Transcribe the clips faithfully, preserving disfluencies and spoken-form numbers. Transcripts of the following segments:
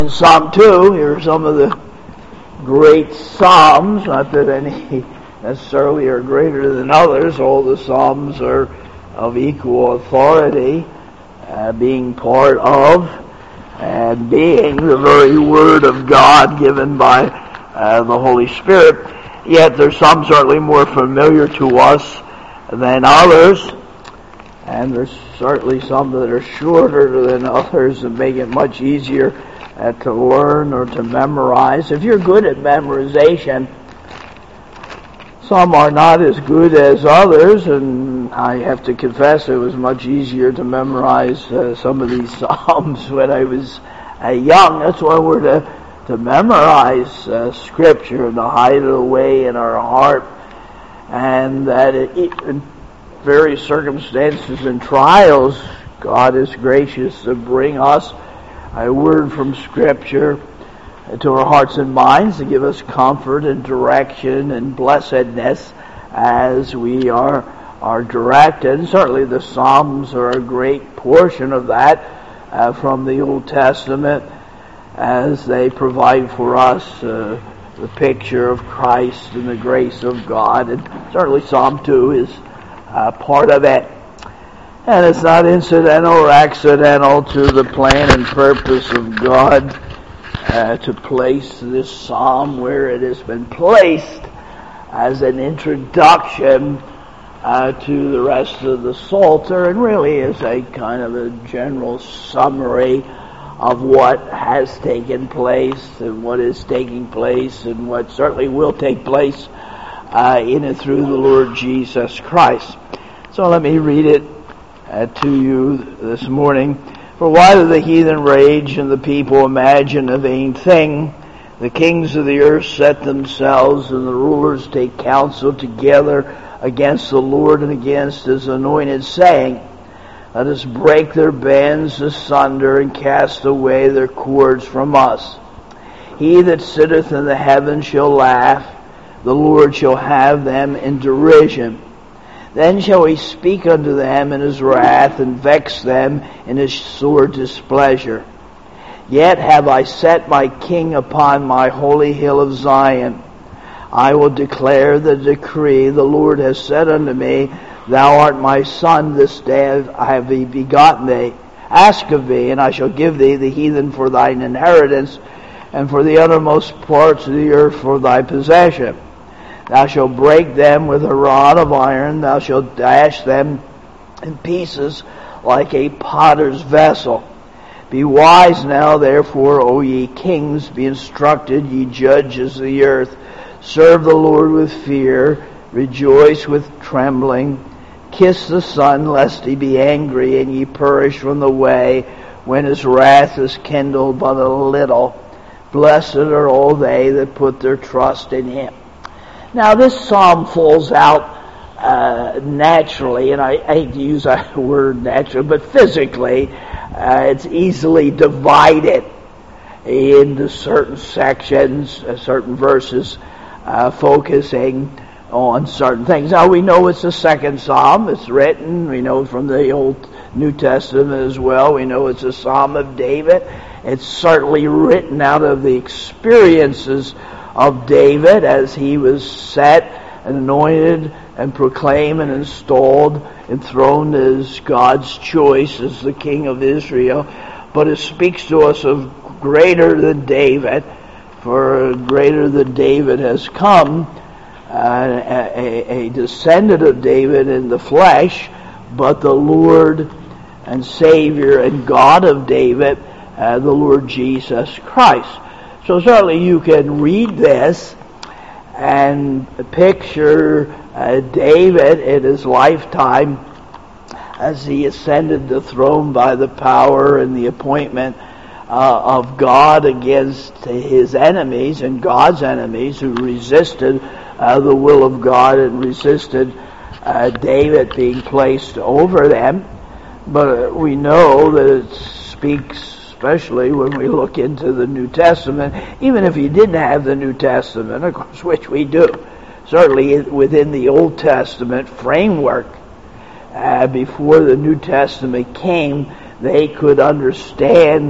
In Psalm two, here are some of the great Psalms, not that any necessarily are greater than others. All the Psalms are of equal authority, uh, being part of and being the very Word of God given by uh, the Holy Spirit. Yet there's some certainly more familiar to us than others, and there's certainly some that are shorter than others and make it much easier uh, to learn or to memorize. If you're good at memorization, some are not as good as others, and I have to confess it was much easier to memorize uh, some of these Psalms when I was uh, young. That's why we're to, to memorize uh, Scripture and to hide it away in our heart, and that it, in various circumstances and trials, God is gracious to bring us a word from Scripture to our hearts and minds to give us comfort and direction and blessedness as we are are directed. And certainly the Psalms are a great portion of that uh, from the Old Testament, as they provide for us uh, the picture of Christ and the grace of God. And certainly Psalm two is uh, part of it. And it's not incidental or accidental to the plan and purpose of God Uh, to place this psalm where it has been placed as an introduction uh, to the rest of the Psalter, and really is a kind of a general summary of what has taken place and what is taking place and what certainly will take place uh, in and through the Lord Jesus Christ. So let me read it uh, to you this morning. For why do the heathen rage and the people imagine a vain thing? The kings of the earth set themselves, and the rulers take counsel together against the Lord and against His anointed, saying, let us break their bands asunder and cast away their cords from us. He that sitteth in the heavens shall laugh, the Lord shall have them in derision. Then shall He speak unto them in His wrath, and vex them in His sore displeasure. Yet have I set my king upon my holy hill of Zion. I will declare the decree. The Lord has said unto me, thou art my son, this day I have begotten thee. Ask of me, and I shall give thee the heathen for thine inheritance, and for the uttermost parts of the earth for thy possession. Thou shalt break them with a rod of iron. Thou shalt dash them in pieces like a potter's vessel. Be wise now, therefore, O ye kings. Be instructed, ye judges of the earth. Serve the Lord with fear. Rejoice with trembling. Kiss the Son, lest He be angry, and ye perish from the way, when His wrath is kindled but a little. Blessed are all they that put their trust in Him. Now, this psalm falls out uh, naturally, and I, I hate to use that word naturally, but physically, uh, it's easily divided into certain sections, uh, certain verses, uh, focusing on certain things. Now, we know it's the second psalm. It's written. We know from the Old New Testament as well. We know it's a psalm of David. It's certainly written out of the experiences of David as he was set and anointed and proclaimed and installed, enthroned as God's choice as the King of Israel. But it speaks to us of greater than David, for greater than David has come, uh, a, a descendant of David in the flesh, but the Lord and Savior and God of David, uh, the Lord Jesus Christ. So certainly you can read this and picture uh, David in his lifetime as he ascended the throne by the power and the appointment uh, of God against his enemies and God's enemies who resisted uh, the will of God and resisted uh, David being placed over them. But we know that it speaks, especially when we look into the New Testament, even if you didn't have the New Testament, of course, which we do, certainly within the Old Testament framework, uh, before the New Testament came, they could understand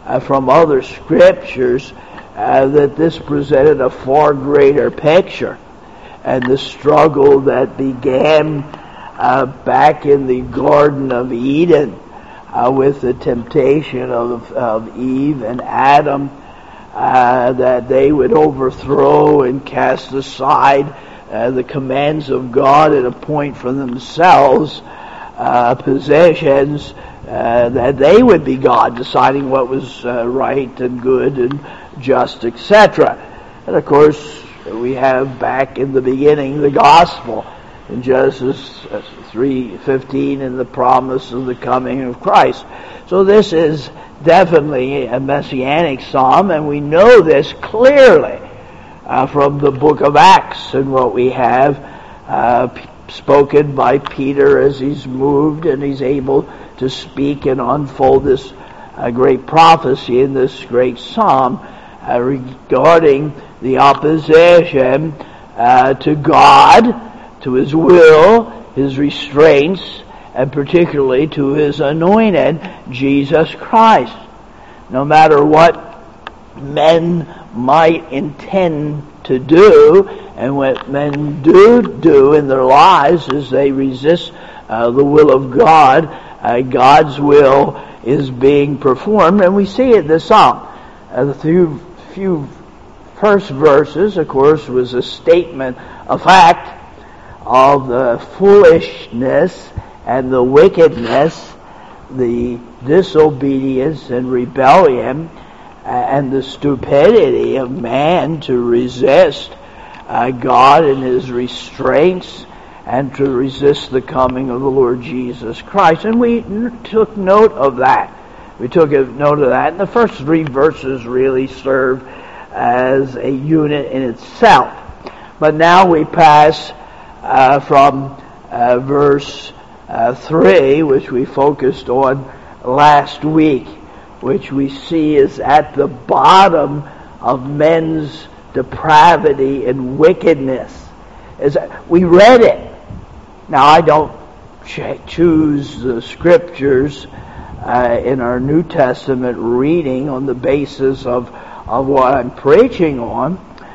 uh, from other scriptures uh, that this presented a far greater picture. And the struggle that began uh, back in the Garden of Eden uh, with the temptation of, of Eve and Adam, uh, that they would overthrow and cast aside uh, the commands of God and appoint for themselves uh, possessions, uh, that they would be God, deciding what was uh, right and good and just, et cetera. And of course, we have back in the beginning the gospel in Genesis three fifteen and the promise of the coming of Christ. So this is definitely a messianic psalm, and we know this clearly uh, from the book of Acts and what we have uh, p- spoken by Peter as he's moved and he's able to speak and unfold this uh, great prophecy in this great psalm uh, regarding the opposition uh, to God, to His will, His restraints, and particularly to His anointed, Jesus Christ. No matter what men might intend to do, and what men do do in their lives as they resist uh, the will of God, uh, God's will is being performed, and we see it in the psalm. Uh, the few, few first verses, of course, was a statement, a fact, of the foolishness and the wickedness, the disobedience and rebellion, and the stupidity of man to resist uh, God and His restraints and to resist the coming of the Lord Jesus Christ. And we n- took note of that. We took a note of that. And the first three verses really serve as a unit in itself. But now we pass uh, from uh, verse uh, three, which we focused on last week, which we see is at the bottom of men's depravity and wickedness. Is that we read it. Now I don't ch- choose the scriptures uh, in our New Testament reading on the basis of of what I'm preaching on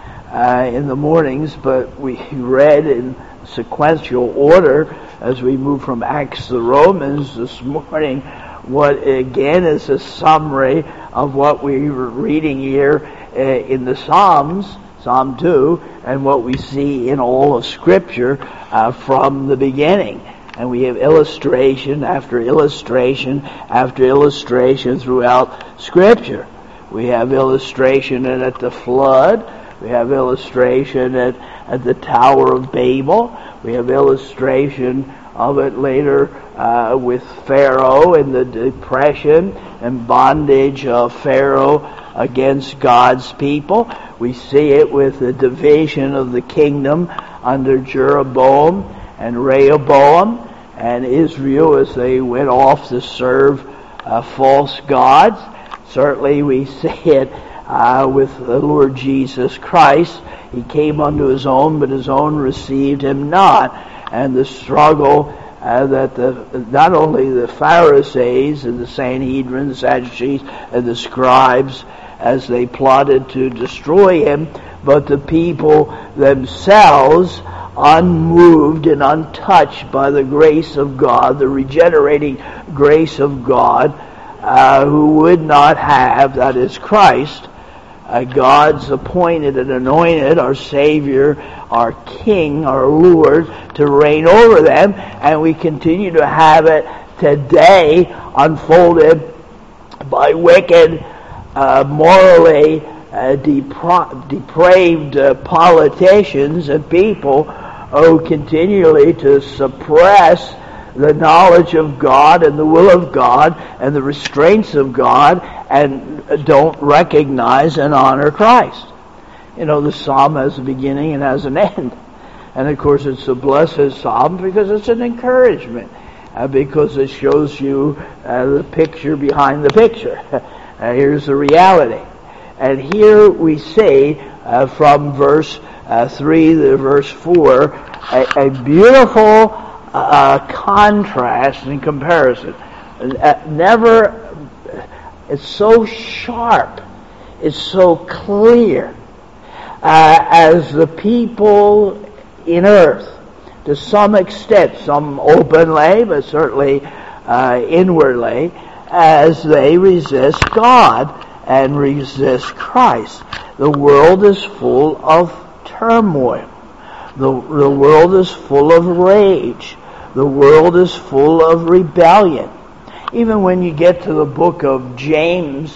uh, in the mornings, but we read in sequential order as we move from Acts to Romans this morning, what again is a summary of what we were reading here uh, in the Psalms, Psalm two, and what we see in all of Scripture uh, from the beginning. And we have illustration after illustration after illustration throughout Scripture. We have illustration at the flood. We have illustration at, at the Tower of Babel. We have illustration of it later uh, with Pharaoh and the depression and bondage of Pharaoh against God's people. We see it with the division of the kingdom under Jeroboam and Rehoboam and Israel as they went off to serve uh, false gods. Certainly we see it uh, with the Lord Jesus Christ. He came unto His own, but His own received Him not. And the struggle uh, that the not only the Pharisees and the Sanhedrin, the Sadducees, and the scribes, as they plotted to destroy Him, but the people themselves, unmoved and untouched by the grace of God, the regenerating grace of God, Uh, who would not have, that is Christ, uh, God's appointed and anointed, our Savior, our King, our Lord, to reign over them. And we continue to have it today unfolded by wicked, uh, morally uh, depra- depraved uh, politicians and people who continually to suppress the knowledge of God and the will of God and the restraints of God and don't recognize and honor Christ. You know, the psalm has a beginning and has an end. And of course it's a blessed psalm because it's an encouragement, uh, because it shows you uh, the picture behind the picture. uh, here's the reality. And here we see uh, from verse uh, three to verse four a, a beautiful Uh, contrast and comparison. Uh, never It's so sharp. It's so clear. Uh, as the people in earth, to some extent, some openly, but certainly uh, inwardly, as they resist God and resist Christ. The world is full of turmoil. The, the world is full of rage. The world is full of rebellion. Even when you get to the book of James,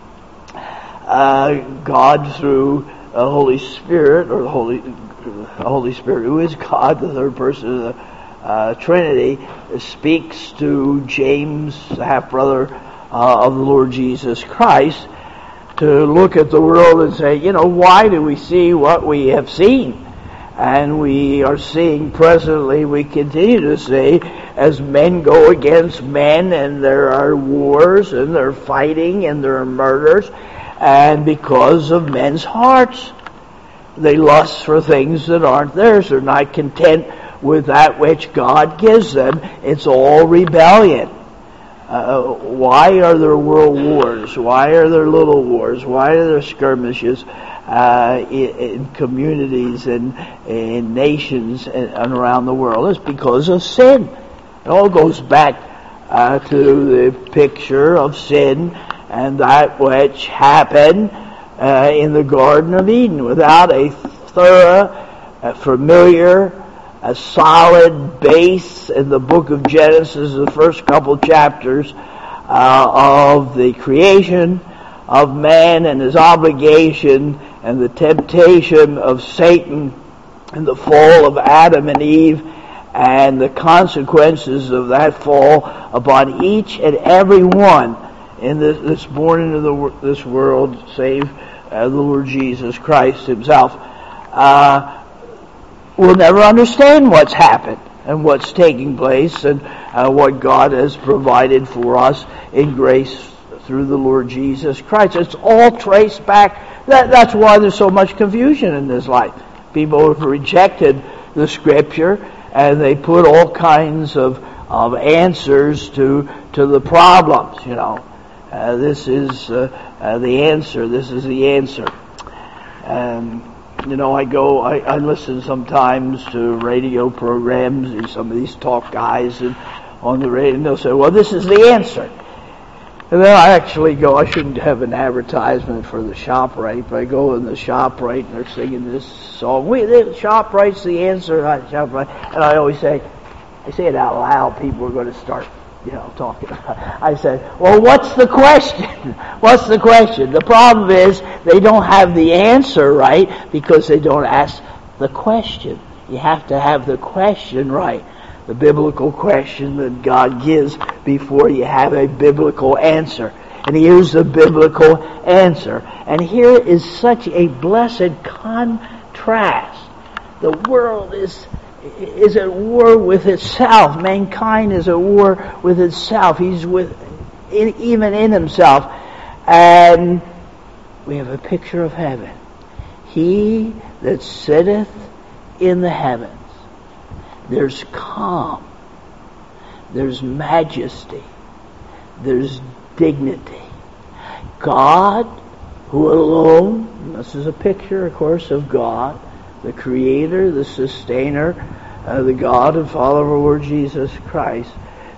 uh, God through the Holy Spirit, or the Holy the Holy Spirit, who is God, the third person of the uh, Trinity, speaks to James, the half-brother uh, of the Lord Jesus Christ, to look at the world and say, you know, why do we see what we have seen? And we are seeing presently, we continue to see, as men go against men, and there are wars, and there are fighting, and there are murders, and because of men's hearts, they lust for things that aren't theirs. They're not content with that which God gives them. It's all rebellion. Uh, why are there world wars? Why are there little wars? Why are there skirmishes uh, in, in communities and in nations and, and around the world? It's because of sin. It all goes back uh, to the picture of sin and that which happened uh, in the Garden of Eden. Without a thorough, a familiar, a solid base in the book of Genesis, the first couple chapters uh, of the creation of man and his obligation and the temptation of Satan and the fall of Adam and Eve and the consequences of that fall upon each and every one in this, this born into the, this world, save uh, the Lord Jesus Christ himself. Uh, we'll never understand what's happened and what's taking place and uh, what God has provided for us in grace through the Lord Jesus Christ. It's all traced back. That, that's why there's so much confusion in this life. People have rejected the Scripture and they put all kinds of, of answers to to the problems, you know. Uh, this is uh, uh, the answer. This is the answer. Um, you know, I go, I, I listen sometimes to radio programs, and some of these talk guys and on the radio, and they'll say, well, this is the answer. And then I actually go, I shouldn't have an advertisement for the ShopRite, but I go in the ShopRite and they're singing this song. We, the ShopRite's the answer, not ShopRite. And I always say, I say it out loud, people are going to start, you know, talking about it. I said, well, what's the question? What's the question? The problem is they don't have the answer right because they don't ask the question. You have to have the question right. The biblical question that God gives before you have a biblical answer. And here's the biblical answer. And here is such a blessed contrast. The world is is at war with itself. Mankind is at war with itself. He's with in, even in himself. And we have a picture of heaven. He that sitteth in the heavens. There's calm. There's majesty. There's dignity. God, who alone, this is a picture, of course, of God, the Creator, the Sustainer, uh, the God and Father of our Lord Jesus Christ,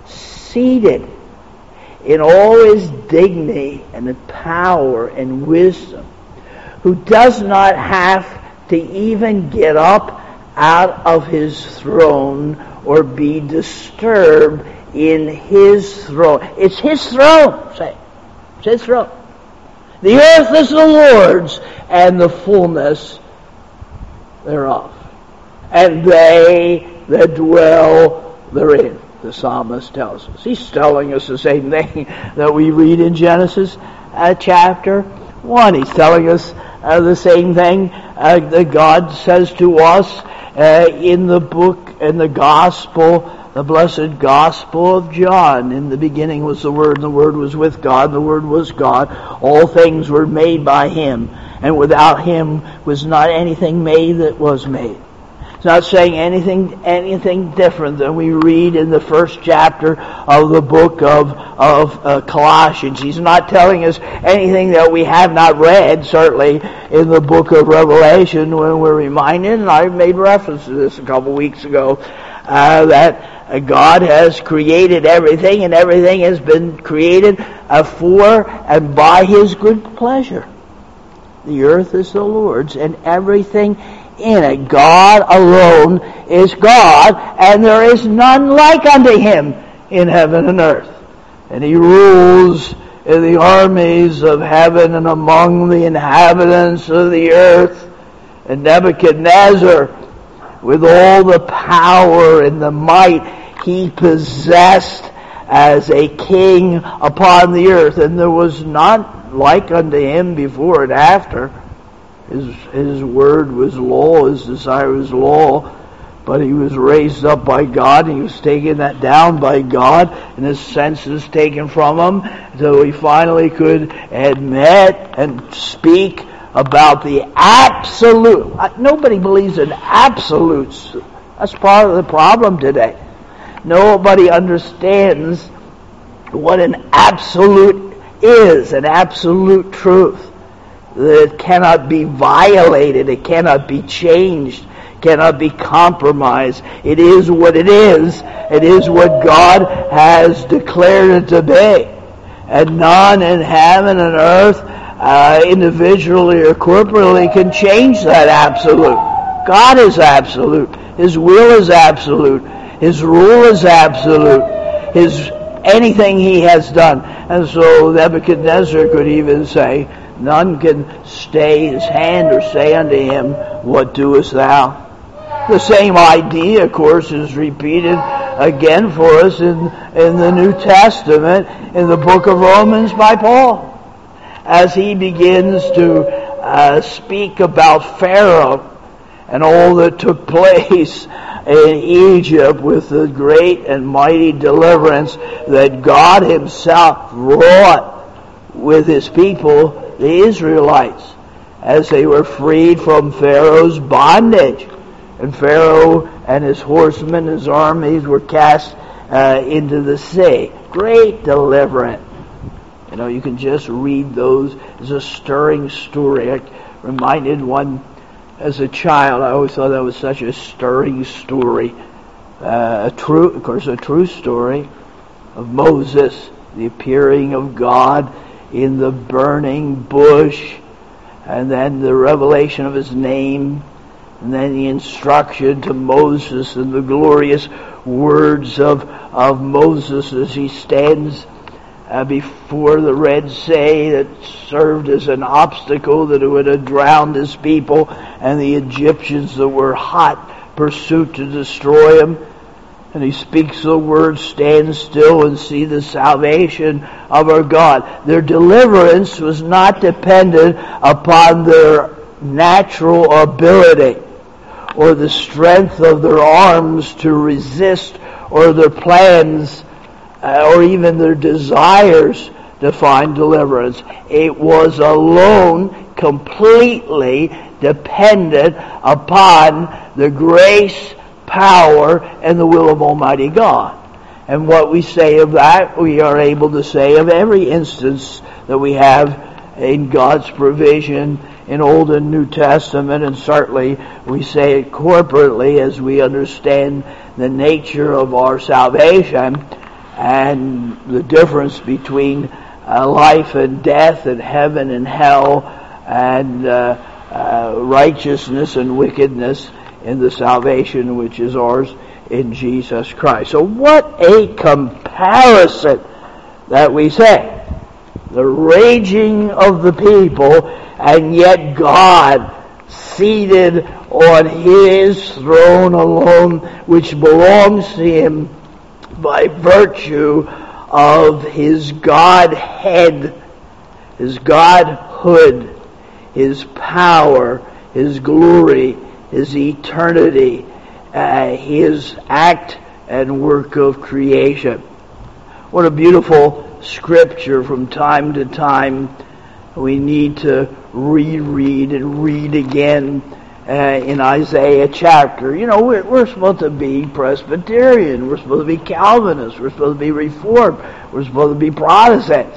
seated in all his dignity and power and wisdom, who does not have to even get up out of his throne or be disturbed in his throne. It's his throne, say. It's his throne. The earth is the Lord's and the fullness thereof, and they that dwell therein. The psalmist tells us. He's telling us the same thing that we read in Genesis uh, chapter one. He's telling us uh, the same thing uh, that God says to us uh, in the book, in the gospel, the blessed gospel of John. In the beginning was the Word, and the Word was with God, and the Word was God. All things were made by him, and without him was not anything made that was made. It's not saying anything anything different than we read in the first chapter of the book of, of uh, Colossians. He's not telling us anything that we have not read, certainly, in the book of Revelation, when we're reminded, and I made reference to this a couple weeks ago, uh, that God has created everything, and everything has been created uh, for and by His good pleasure. The earth is the Lord's, and everything in it. God alone is God, and there is none like unto Him in heaven and earth. And He rules in the armies of heaven and among the inhabitants of the earth. And Nebuchadnezzar, with all the power and the might he possessed as a king upon the earth, and there was not like unto him before and after. His, his word was law, his desire was law, but he was raised up by God, and he was taken that down by God, and his senses taken from him, so he finally could admit and speak about the absolute. Nobody believes in absolutes. That's part of the problem today. Nobody understands what an absolute is, an absolute truth. It cannot be violated, it cannot be changed, cannot be compromised. It is what it is. It is what God has declared it to be. And none in heaven and earth, uh, individually or corporately, can change that absolute. God is absolute. His will is absolute. His rule is absolute. His anything He has done. And so Nebuchadnezzar could even say, none can stay His hand or say unto Him, what doest thou? The same idea, of course, is repeated again for us in, in the New Testament, in the book of Romans by Paul, as he begins to uh, speak about Pharaoh and all that took place in Egypt with the great and mighty deliverance that God Himself wrought with His people, the Israelites, as they were freed from Pharaoh's bondage. And Pharaoh and his horsemen, his armies, were cast uh, into the sea. Great deliverance. You know, you can just read those. It's a stirring story. I reminded one as a child. I always thought that was such a stirring story. Uh, a true, of course, a true story of Moses, the appearing of God in the burning bush, and then the revelation of His name, and then the instruction to Moses and the glorious words of, of Moses as he stands uh, before the Red Sea that served as an obstacle that would have drowned his people and the Egyptians that were hot pursuit to destroy him. And he speaks the words, stand still and see the salvation of our God. Their deliverance was not dependent upon their natural ability or the strength of their arms to resist, or their plans, uh, or even their desires to find deliverance. It was alone completely dependent upon the grace, power, and the will of Almighty God. And what we say of that, we are able to say of every instance that we have in God's provision in Old and New Testament, and certainly we say it corporately as we understand the nature of our salvation and the difference between uh, life and death, and heaven and hell, and uh, uh, righteousness and wickedness in the salvation which is ours in Jesus Christ. So what a comparison that we say. The raging of the people, and yet God seated on His throne alone, which belongs to Him by virtue of His Godhead, His Godhood, His power, His glory, His eternity, uh, His act and work of creation. What a beautiful Scripture. From time to time we need to reread and read again uh, in Isaiah chapter. You know, we're, we're supposed to be Presbyterian. We're supposed to be Calvinists. We're supposed to be Reformed. We're supposed to be Protestants.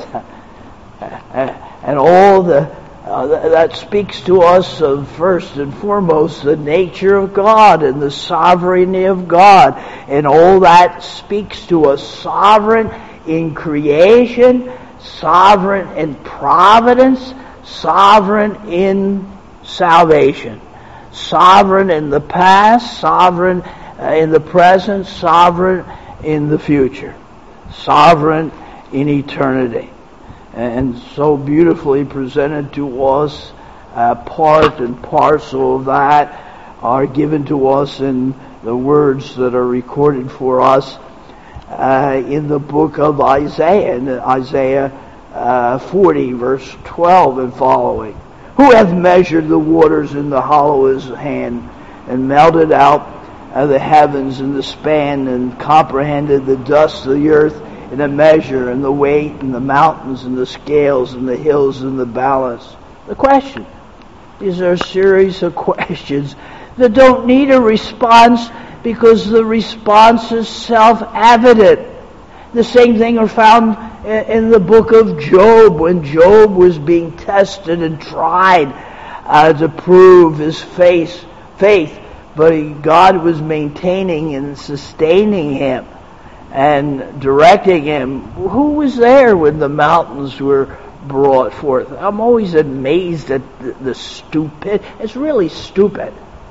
And all the uh, that speaks to us of, first and foremost, the nature of God and the sovereignty of God. And all that speaks to us sovereign in creation, sovereign in providence, sovereign in salvation. Sovereign in the past, sovereign in the present, sovereign in the future. Sovereign in eternity. And so beautifully presented to us, uh, part and parcel of that are given to us in the words that are recorded for us uh, in the book of Isaiah, in Isaiah uh, forty, verse twelve and following. Who hath measured the waters in the hollow of his hand, and melted out uh, the heavens in the span, and comprehended the dust of the earth in a measure, and the weight, and the mountains, and the scales, and the hills, and the balance? The question. These are a series of questions that don't need a response, because the response is self-evident. The same thing are found in the book of Job, when Job was being tested and tried uh, to prove his faith, faith, but he, God was maintaining and sustaining him and directing him. Who was there when the mountains were brought forth? I'm always amazed at the, the stupid. It's really stupid.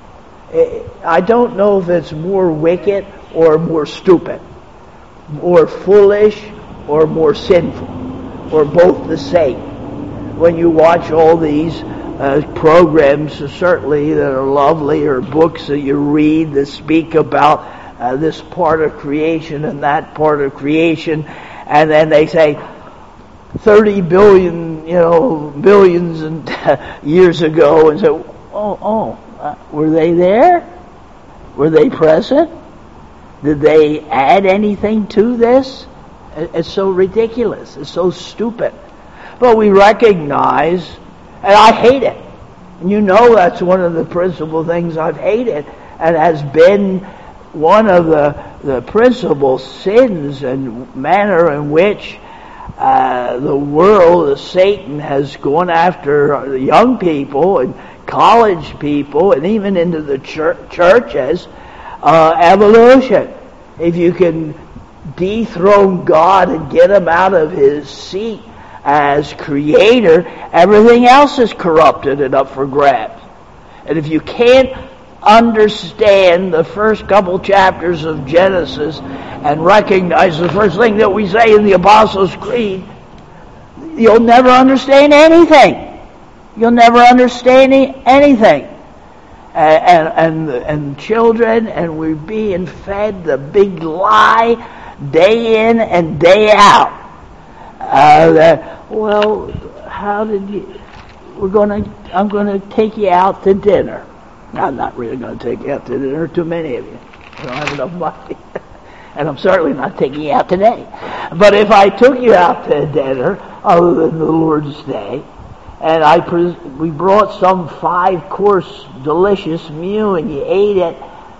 I don't know if it's more wicked or more stupid, more foolish or more sinful, or both the same. When you watch all these uh, programs, certainly that are lovely, or books that you read that speak about uh, this part of creation and that part of creation, and then they say thirty billion, you know, billions and uh, years ago, and so, oh, oh, uh, were they there? Were they present? Did they add anything to this? It's so ridiculous. It's so stupid. But we recognize, and I hate it. And you know that's one of the principal things I've hated, and has been one of the, the principal sins and manner in which uh, the world, Satan, has gone after young people and college people, and even into the church, churches, uh, evolution. If you can dethrone God and get him out of his seat as creator, everything else is corrupted and up for grabs. And if you can't understand the first couple chapters of Genesis and recognize the first thing that we say in the Apostles' Creed, you'll never understand anything. You'll never understand anything. And, and, and children, and we're being fed the big lie day in and day out. Uh, that, well, how did you, we're going to, I'm going to take you out to dinner. I'm not really going to take you out to dinner, too many of you. I don't have enough money. And I'm certainly not taking you out today. But if I took you out to dinner, other than the Lord's Day, and I pres- we brought some five-course delicious meal, and you ate it,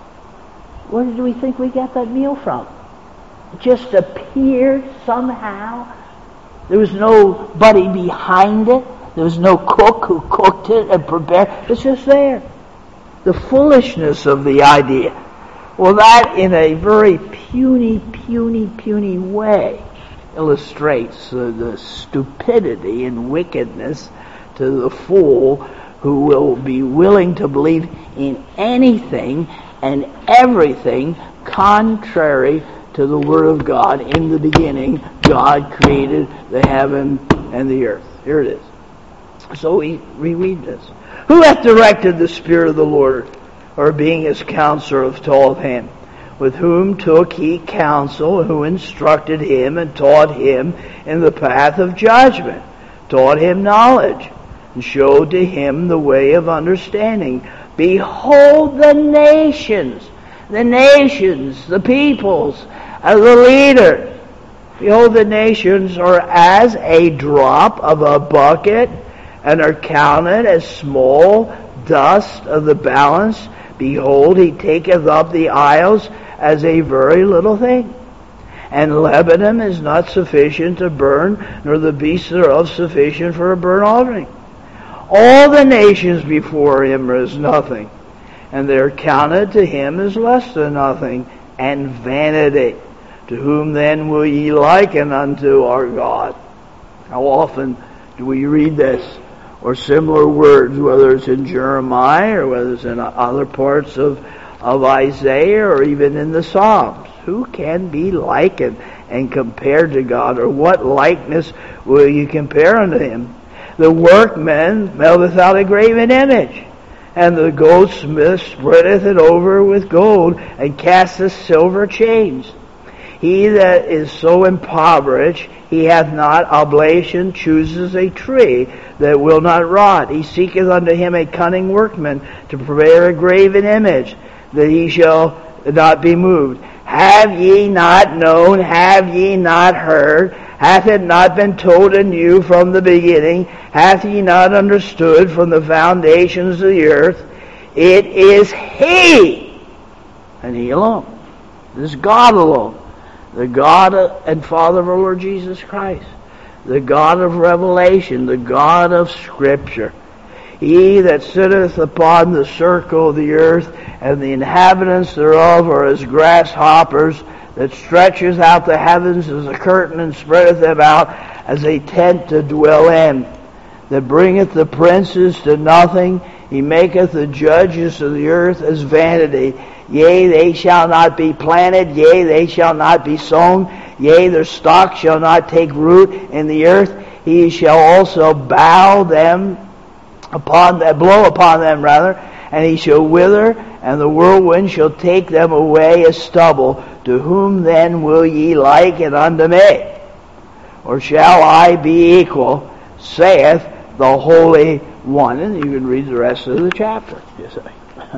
where did we think we got that meal from? It just appeared somehow. There was nobody behind it. There was no cook who cooked it and prepared. It's just there. The foolishness of the idea. Well, that in a very puny, puny, puny way illustrates uh, the stupidity and wickedness to the fool who will be willing to believe in anything and everything contrary to the Word of God. In the beginning, God created the heaven and the earth. Here it is. So we, we read this. Who hath directed the Spirit of the Lord, or being his counselor told him? With whom took he counsel, who instructed him and taught him in the path of judgment, taught him knowledge, and showed to him the way of understanding. Behold the nations, the nations, the peoples, and the leaders. Behold, the nations are as a drop of a bucket, and are counted as small dust of the balance, behold, he taketh up the isles as a very little thing. And Lebanon is not sufficient to burn, nor the beasts thereof sufficient for a burnt offering. All the nations before him are as nothing, and they are counted to him as less than nothing, and vanity. To whom then will ye liken unto our God? How often do we read this, or similar words, whether it's in Jeremiah, or whether it's in other parts of, of Isaiah, or even in the Psalms? Who can be likened and compared to God? Or what likeness will you compare unto him? The workman melteth out a graven image, and the goldsmith spreadeth it over with gold, and casteth silver chains. He that is so impoverished, he hath not oblation, chooses a tree that will not rot. He seeketh unto him a cunning workman to prepare a graven image, that he shall not be moved. Have ye not known? Have ye not heard? Hath it not been told in you from the beginning? Hath ye not understood from the foundations of the earth? It is He, and He alone. It is God alone. The God and Father of our Lord Jesus Christ. The God of revelation. The God of Scripture. He that sitteth upon the circle of the earth, and the inhabitants thereof are as grasshoppers, that stretcheth out the heavens as a curtain, and spreadeth them out as a tent to dwell in, that bringeth the princes to nothing. He maketh the judges of the earth as vanity. Yea, they shall not be planted, yea, they shall not be sown, yea, their stock shall not take root in the earth. He shall also bow them upon them, blow upon them rather, and he shall wither, and the whirlwind shall take them away as stubble. To whom then will ye liken unto me? Or shall I be equal, saith the Holy One? And you can read the rest of the chapter, you say.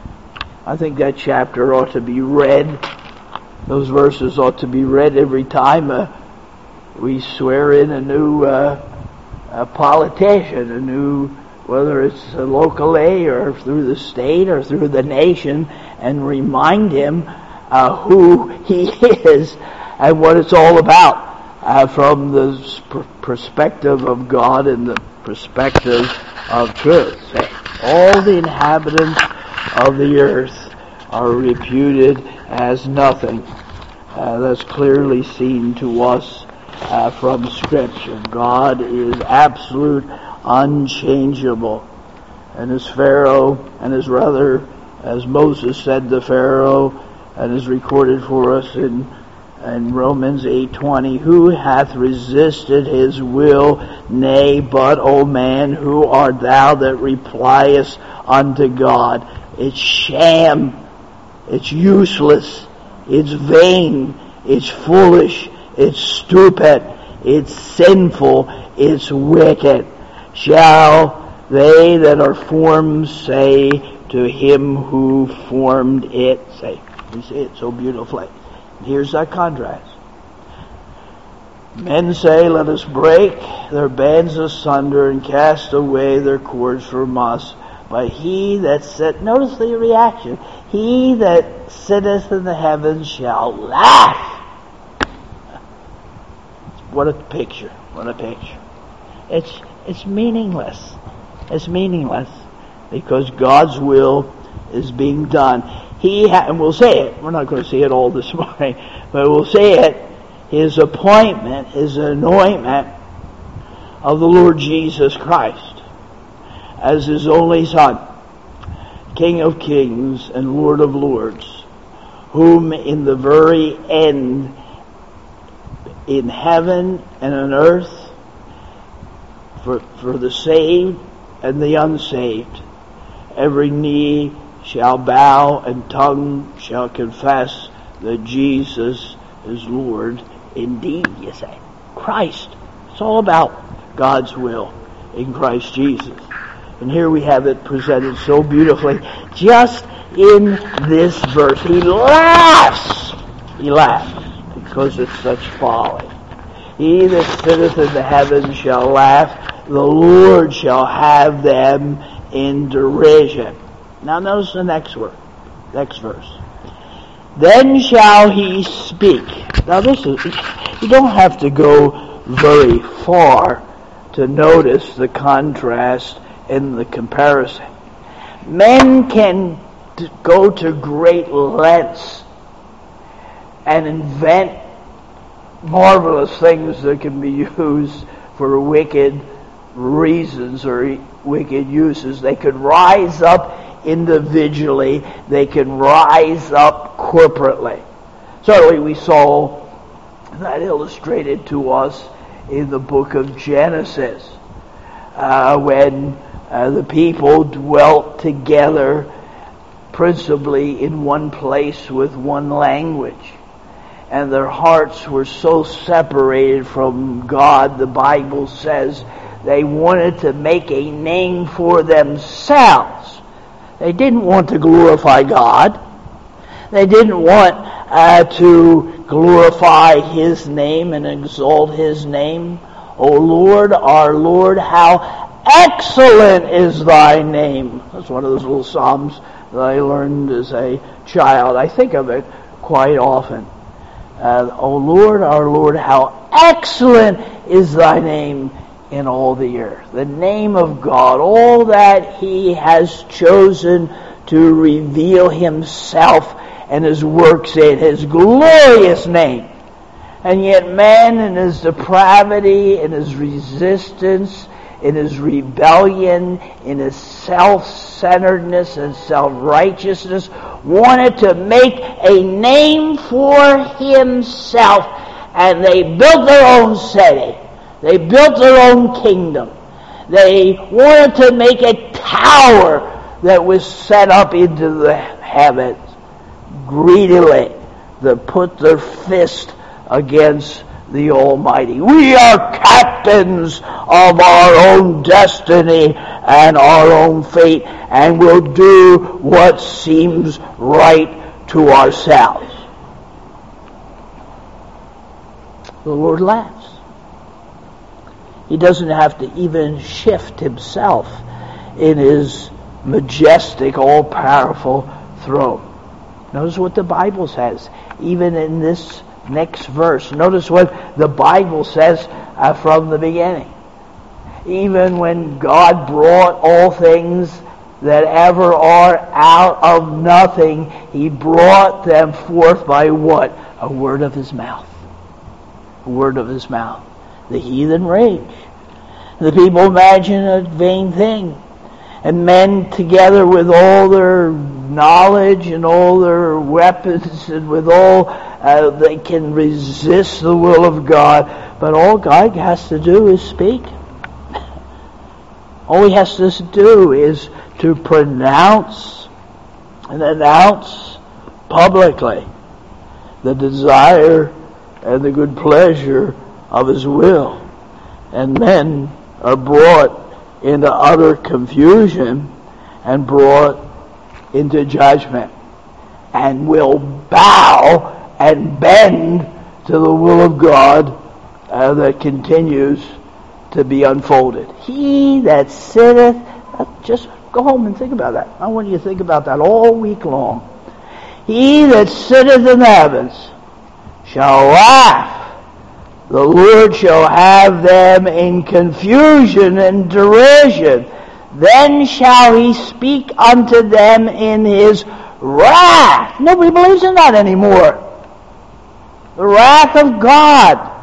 I think that chapter ought to be read. Those verses ought to be read every time uh, we swear in a new uh, a politician, a new, whether it's locally or through the state or through the nation, and remind him uh, who he is and what it's all about uh, from the sp- perspective of God and the perspective of truth. Say, all the inhabitants of the earth are reputed as nothing. Uh, that's clearly seen to us uh, from Scripture. God is absolute, unchangeable. And as Pharaoh, and as rather, as Moses said to Pharaoh, and is recorded for us in, in Romans eight twenty, who hath resisted his will? Nay, but, O man, who art thou that repliest unto God? It's sham. It's useless. It's vain. It's foolish. It's stupid. It's sinful. It's wicked. Shall they that are formed say to him who formed it? Say, we say it so beautifully. Here's that contrast. Men say, let us break their bands asunder and cast away their cords from us. But he that sit, notice the reaction, he that sitteth in the heavens shall laugh. What a picture, what a picture. It's, it's meaningless. It's meaningless because God's will is being done. He ha- and we'll say it, we're not going to say it all this morning, but we'll say it, his appointment, his anointment of the Lord Jesus Christ as his only Son, King of kings and Lord of lords, whom in the very end, in heaven and on earth, for, for the saved and the unsaved, every knee shall bow and tongue shall confess that Jesus is Lord indeed, you say. Christ. It's all about God's will in Christ Jesus. And here we have it presented so beautifully. Just in this verse, he laughs. He laughs because it's such folly. He that sitteth in the heavens shall laugh. The Lord shall have them in derision. Now notice the next word, next verse. Then shall he speak. Now this is, you don't have to go very far to notice the contrast and the comparison. Men can t- go to great lengths and invent marvelous things that can be used for wicked reasons or wicked uses. They could rise up individually. They can rise up corporately. Certainly we saw that illustrated to us in the book of Genesis, uh, when uh, the people dwelt together principally in one place with one language. And their hearts were so separated from God, the Bible says, they wanted to make a name for themselves. They didn't want to glorify God. They didn't want uh, to glorify His name and exalt His name. O Lord, our Lord, how excellent is Thy name. That's one of those little psalms that I learned as a child. I think of it quite often. Uh, o Lord, our Lord, how excellent is Thy name in all the earth. The name of God, all that He has chosen to reveal Himself and His works in, His glorious name. And yet man in his depravity, in his resistance, in his rebellion, in his self-centeredness and self-righteousness, wanted to make a name for himself. And they built their own city. They built their own kingdom. They wanted to make a tower that was set up into the heavens. Greedily, they put their fist against the Almighty. We are captains of our own destiny and our own fate, and will do what seems right to ourselves. The Lord laughs. He doesn't have to even shift Himself in His majestic, all-powerful throne. Notice what the Bible says, even in this next verse. Notice what the Bible says uh, from the beginning. Even when God brought all things that ever are out of nothing, He brought them forth by what? A word of His mouth. A word of His mouth. The heathen rage. The people imagine a vain thing. And men together with all their knowledge and all their weapons and with all, uh, they can resist the will of God. But all God has to do is speak. All He has to do is to pronounce and announce publicly the desire and the good pleasure of His will. And men are brought into utter confusion and brought into judgment, and will bow and bend to the will of God uh, that continues to be unfolded. He that sitteth, uh, just go home and think about that. I want you to think about that all week long. He that sitteth in the heavens shall laugh. The Lord shall have them in confusion and derision. Then shall He speak unto them in His wrath. Nobody believes in that anymore. The wrath of God,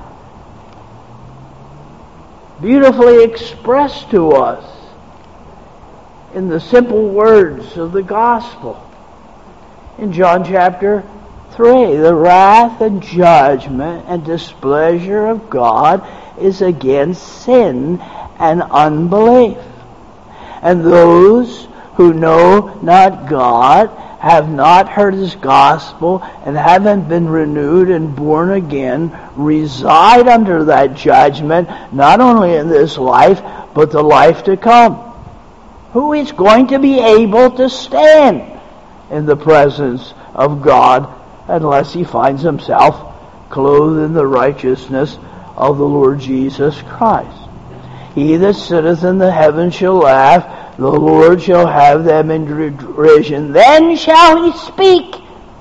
beautifully expressed to us in the simple words of the gospel. In John chapter three, the wrath and judgment and displeasure of God is against sin and unbelief. And those who know not God, have not heard His gospel, and haven't been renewed and born again, reside under that judgment, not only in this life, but the life to come. Who is going to be able to stand in the presence of God unless he finds himself clothed in the righteousness of the Lord Jesus Christ? He that sitteth in the heavens shall laugh. the Lord shall have them in derision. Then shall he speak.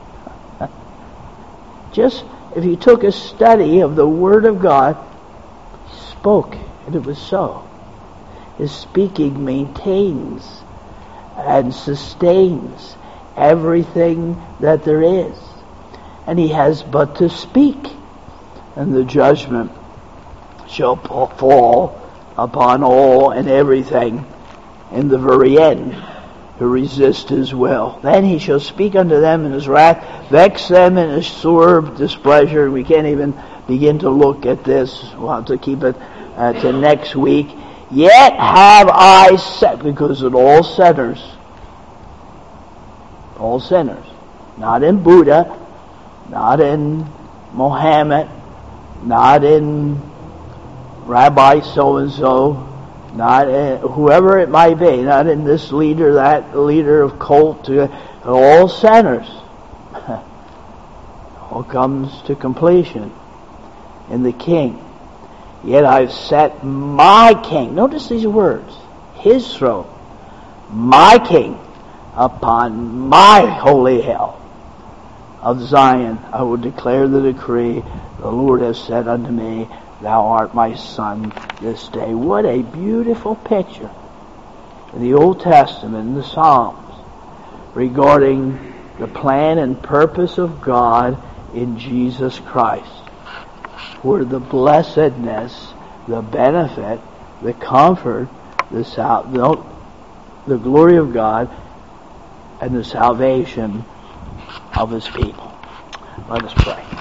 Just if you took a study of the Word of God, he spoke, and it was so. His speaking maintains and sustains everything that there is. And he has but to speak, and the judgment shall fall upon all and everything in the very end who resist his will. Then he shall speak unto them in his wrath, vex them in his sore displeasure. We can't even begin to look at this. We'll have to keep it uh, to next week. Yet have I set, because it all sinners, all sinners, not in Buddha, not in Mohammed, not in Rabbi so-and-so, not in whoever it might be, not in this leader, that leader of cult, all sinners. All comes to completion in the King. Yet I've set my King, notice these words, his throne, my King, upon my holy hill of Zion. I will declare the decree, the Lord has said unto me, thou art my son this day. What a beautiful picture in the Old Testament, in the Psalms, regarding the plan and purpose of God in Jesus Christ, for the blessedness, the benefit, the comfort, the, sal- the, the glory of God, and the salvation of his people. Let us pray.